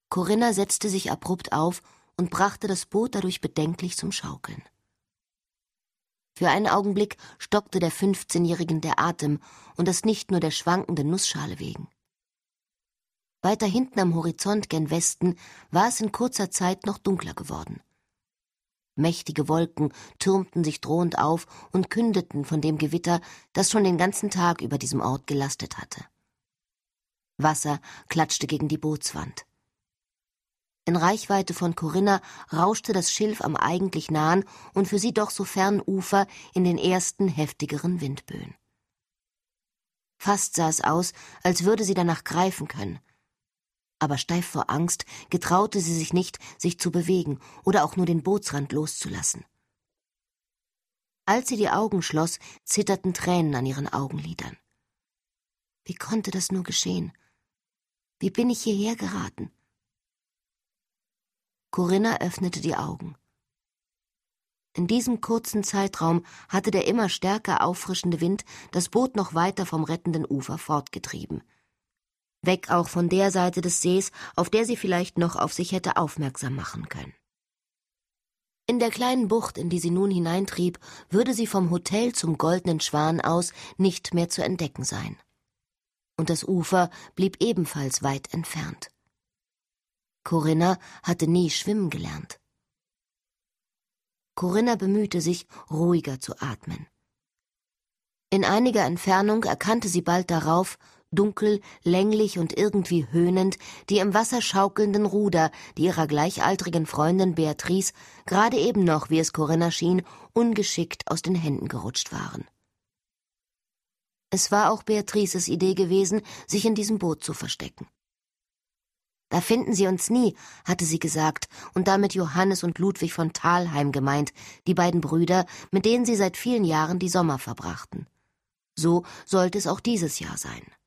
Corinna setzte sich abrupt auf und brachte das Boot dadurch bedenklich zum Schaukeln. Für einen Augenblick stockte der 15-Jährigen der Atem, und das nicht nur der schwankenden Nussschale wegen. Weiter hinten am Horizont gen Westen war es in kurzer Zeit noch dunkler geworden. Mächtige Wolken türmten sich drohend auf und kündeten von dem Gewitter, das schon den ganzen Tag über diesem Ort gelastet hatte. Wasser klatschte gegen die Bootswand. In Reichweite von Corinna rauschte das Schilf am eigentlich nahen und für sie doch so fernen Ufer in den ersten heftigeren Windböen. Fast sah es aus, als würde sie danach greifen können. Aber steif vor Angst getraute sie sich nicht, sich zu bewegen oder auch nur den Bootsrand loszulassen. Als sie die Augen schloss, zitterten Tränen an ihren Augenlidern. Wie konnte das nur geschehen? Wie bin ich hierher geraten? Corinna öffnete die Augen. In diesem kurzen Zeitraum hatte der immer stärker auffrischende Wind das Boot noch weiter vom rettenden Ufer fortgetrieben. Weg auch von der Seite des Sees, auf der sie vielleicht noch auf sich hätte aufmerksam machen können. In der kleinen Bucht, in die sie nun hineintrieb, würde sie vom Hotel zum Goldenen Schwan aus nicht mehr zu entdecken sein. Und das Ufer blieb ebenfalls weit entfernt. Corinna hatte nie schwimmen gelernt. Corinna bemühte sich, ruhiger zu atmen. In einiger Entfernung erkannte sie bald darauf, dunkel, länglich und irgendwie höhnend, die im Wasser schaukelnden Ruder, die ihrer gleichaltrigen Freundin Beatrice gerade eben noch, wie es Corinna schien, ungeschickt aus den Händen gerutscht waren. Es war auch Beatrices Idee gewesen, sich in diesem Boot zu verstecken. »Da finden Sie uns nie«, hatte sie gesagt und damit Johannes und Ludwig von Thalheim gemeint, die beiden Brüder, mit denen sie seit vielen Jahren die Sommer verbrachten. So sollte es auch dieses Jahr sein.